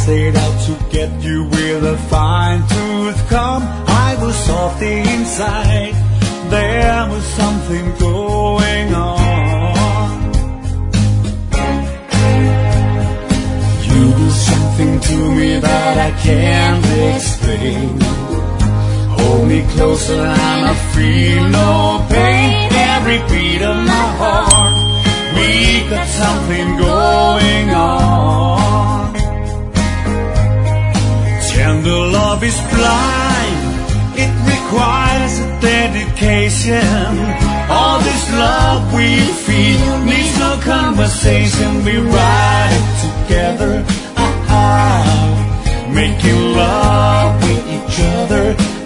set out to get you with a fine-tooth comb. I was softly inside. There was something going on. You do something to me that I can't explain. Hold me closer and I feel no pain. Every beat of my heart, we got something going on. Tender love is blind. It requires a dedication. All this love we feel needs no conversation. We ride it together, making love with each other.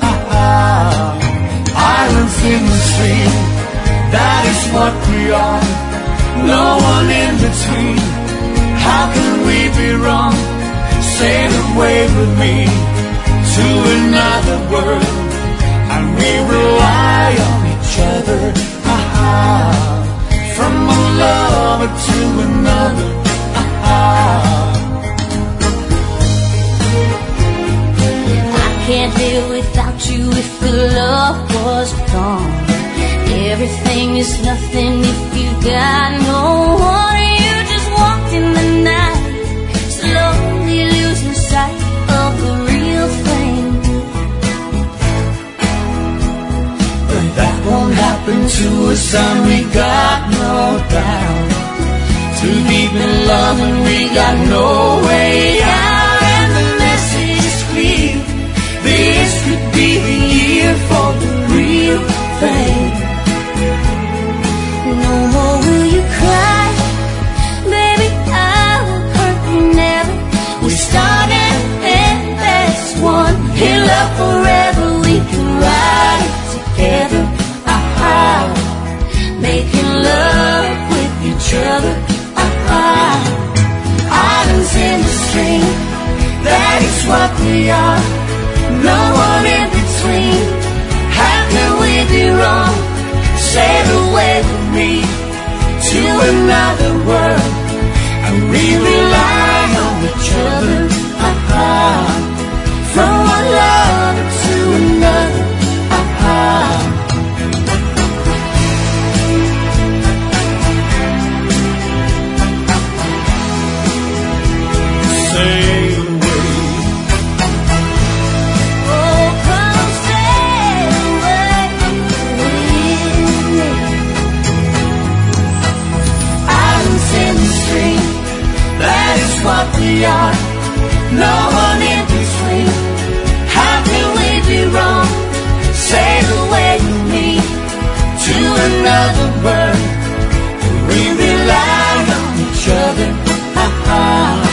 Islands in the stream, that is what we are. No one in between. How can we be wrong? Sail away with me to another world, and we rely on each other. From one lover to another. I can't live without you if the love was gone. Everything is nothing if you got no one. You just walked in the night, slowly losing sight of the real thing. But that won't happen to us, and we got no doubt. Too deep in love and we got no way out. And the message is clear. This could be the year for the real thing. No more will you cry, baby, I will hurt you never. We started and that's one. In love forever, we can ride it together. Making love with each other. Islands in the stream, that is what we are. No one in between. How can we be wrong? Sail away with me to another world, and we rely on each other. From one love to another. Sail away. Oh, come sail away with me. Islands in the stream, that is what we are. No one in between. How can we be wrong? Sail away with me to another world, and we rely on each other.